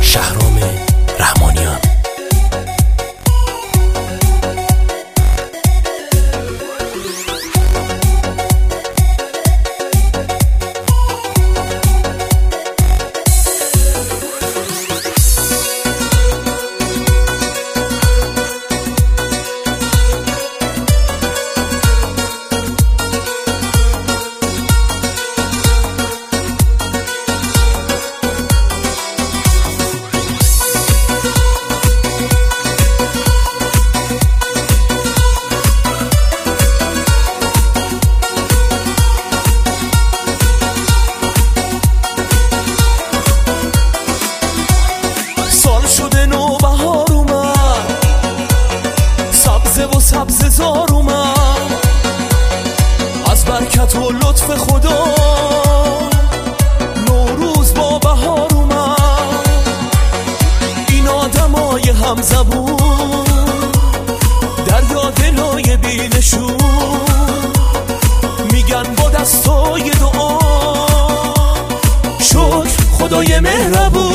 شهرام رحمانیان. سبز زار اومد از برکت و لطف خدا، نوروز با بهار اومد. این آدمای همزبون دریا دلای بینشون میگن با دستای دعا شکر خدای مهربون.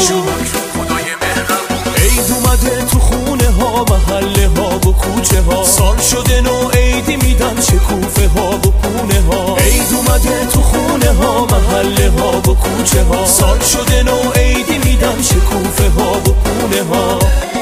عید اومده تو خونه ها، محله ها و کوچه ها، سال شده نو عیدی میدن شکوفه ها و پونه ها. عید اومده تو خونه ها، محله ها و کوچه ها، سال شده نو عیدی میدن شکوفه ها و پونه ها.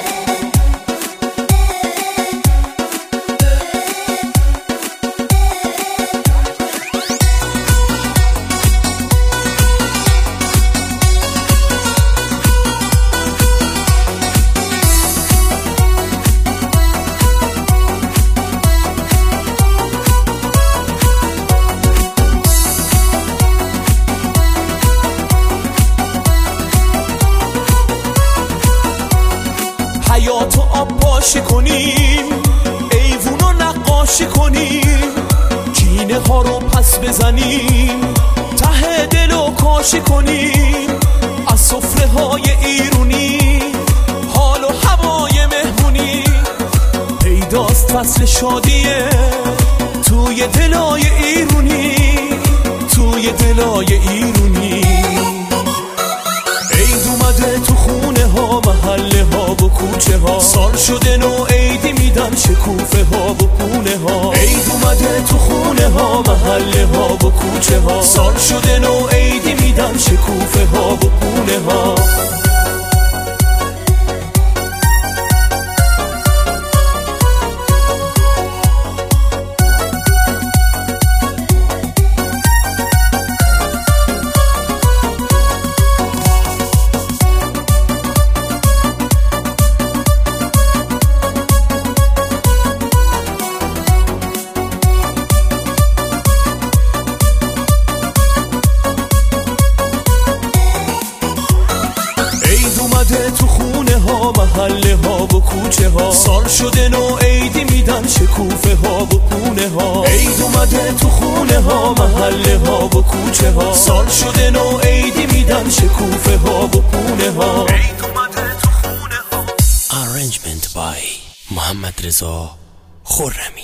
حیاتو آب پاشی کنیم، ایوونو نقاشی کنیم، کینه ها رو پس بزنیم، ته دلو کاشی کنیم. از سفره های ایرونی، حال و هوای مهمونی، پیداست فصل شادیه توی دلای ایرونی، توی دلای ایرونی. عید اومده تو خونه ها، محله ها و کوچه ها، سال شده نو عیدی میدن شکوفه ها و پونه ها. عید اومده تو خونه ها، محله ها و کوچه ها، سال شده نو عیدی میدن شکوفه ها و پونه ها. تو خونه ها، محله ها و کوچه ها، سال شده نو عیدی میدن شکوفه ها و پونه ها. عید اومده تو خونه ها، محله ها و کوچه ها، سال شده نو عیدی میدن شکوفه ها و پونه ها. عید اومده تو خونه ها. Arrangement by محمد رضا خرمی.